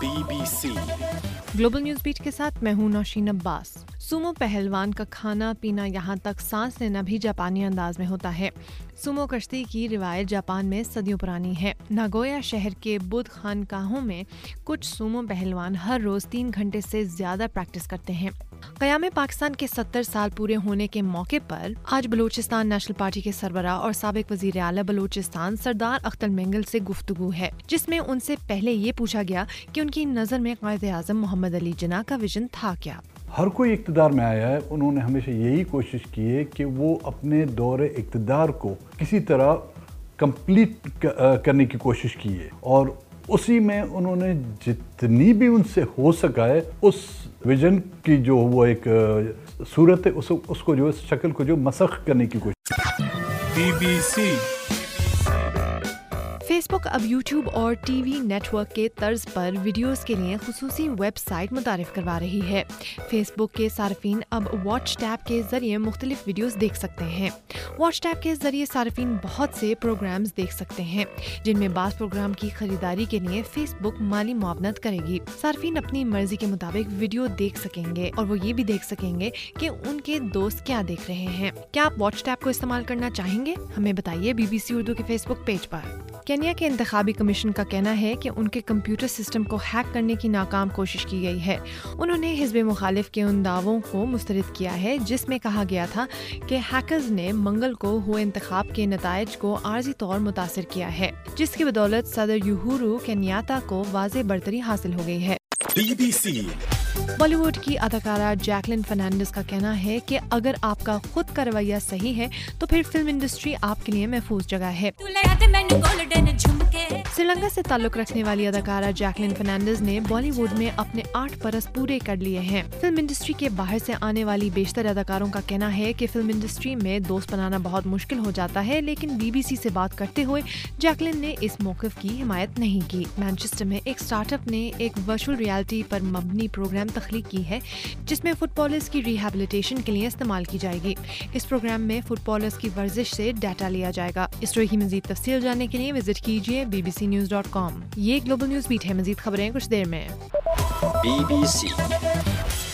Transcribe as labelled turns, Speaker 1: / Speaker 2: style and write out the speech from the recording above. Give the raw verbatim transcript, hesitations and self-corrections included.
Speaker 1: B B C
Speaker 2: global news beat के साथ मैं हूं नौशीन अब्बास। सुमो पहलवान का खाना पीना यहाँ तक सांस लेना भी जापानी अंदाज में होता है। सुमो कश्ती की रिवायत जापान में सदियों पुरानी है। नागोया शहर के बुद्ध खानकाहों में कुछ सुमो पहलवान हर रोज तीन घंटे से ज्यादा प्रैक्टिस करते हैं। क़याम पाकिस्तान के सत्तर साल पूरे होने के मौके पर आज बलूचिस्तान नेशनल पार्टी के सरबराह और साबिक वजीर आला बलूचिस्तान सरदार अख्तर मेंगल से गुफ्तगू है, जिसमें उनसे पहले ये पूछा गया कि उनकी नज़र में कायदे आज़म मोहम्मद अली जिन्ना का विजन था क्या।
Speaker 3: हर कोई इक़्तिदार में आया है, उन्होंने हमेशा यही कोशिश की है कि वो अपने दौरे इक़्तिदार को किसी तरह कंप्लीट करने की कोशिश की है और उसी में उन्होंने जितनी भी उनसे हो सका है उस विजन की जो वो एक सूरत है उस, उसको जो शक्ल को जो मसख करने की कोशिश।
Speaker 1: बी बी सी
Speaker 2: फेसबुक अब यूट्यूब और टीवी नेटवर्क के तर्ज पर वीडियोस के लिए खुसूसी वेबसाइट मुतारिफ करवा रही है। फेसबुक के सार्फिन अब वॉच टैब के जरिए मुख्तलिफ वीडियोस देख सकते हैं। वॉच टैब के जरिए सार्फिन बहुत से प्रोग्राम्स देख सकते हैं, जिनमें बास प्रोग्राम की खरीदारी के लिए फेसबुक माली मुआवनत करेगी। सार्फिन अपनी मर्जी के मुताबिक वीडियो देख सकेंगे और वो ये भी देख सकेंगे कि उनके दोस्त क्या देख रहे हैं। क्या आप वॉच टैब को इस्तेमाल करना चाहेंगे? हमें बताइए बीबीसी उर्दू के फेसबुक पेज पर। केन्या के इंतखाबी कमीशन का कहना है कि उनके कंप्यूटर सिस्टम को हैक करने की नाकाम कोशिश की गई है। उन्होंने हिज़्ब मुखालिफ के उन दावों को मुस्तरद किया है जिसमें कहा गया था कि हैकर्स ने मंगल को हुए इंतखाब के नताइज को आर्जी तौर मुतासिर किया है, जिसकी बदौलत सदर यूहुरू केन्याता को वाज़ेह बरतरी हासिल हो गई है।
Speaker 1: बी बी सी
Speaker 2: बॉलीवुड की अदाकारा जैकलिन फर्नांडिस का कहना है कि अगर आपका खुद का रवैया सही है तो फिर फिल्म इंडस्ट्री आपके लिए महफूज जगह है। श्रीलंका से ताल्लुक रखने वाली अदाकारा जैकलिन फर्नांडिस ने बॉलीवुड में अपने आठ बरस पूरे कर लिए हैं। फिल्म इंडस्ट्री के बाहर से आने वाली बेशतर अदाकारों का कहना है कि फिल्म इंडस्ट्री में दोस्त बनाना बहुत मुश्किल हो जाता है, लेकिन बीबीसी से बात करते हुए जैकलिन ने इस मौक़िफ़ की हिमायत नहीं की। मैनचेस्टर में एक स्टार्टअप ने एक वर्चुअल रियलिटी पर मबनी प्रोग्राम तख्लीक की है, जिसमें फुटबॉलर्स की रिहैबिलिटेशन के लिए इस्तेमाल की जाएगी। इस प्रोग्राम में फुटबॉलर्स की वर्जिश से डाटा लिया जाएगा। इस स्टोरी की मज़ीद तफसील जानने के लिए विजिट कीजिए B B C news dot com. ये ग्लोबल न्यूज़ बीट है। मज़ीद खबरें कुछ देर में।
Speaker 1: बी बी सी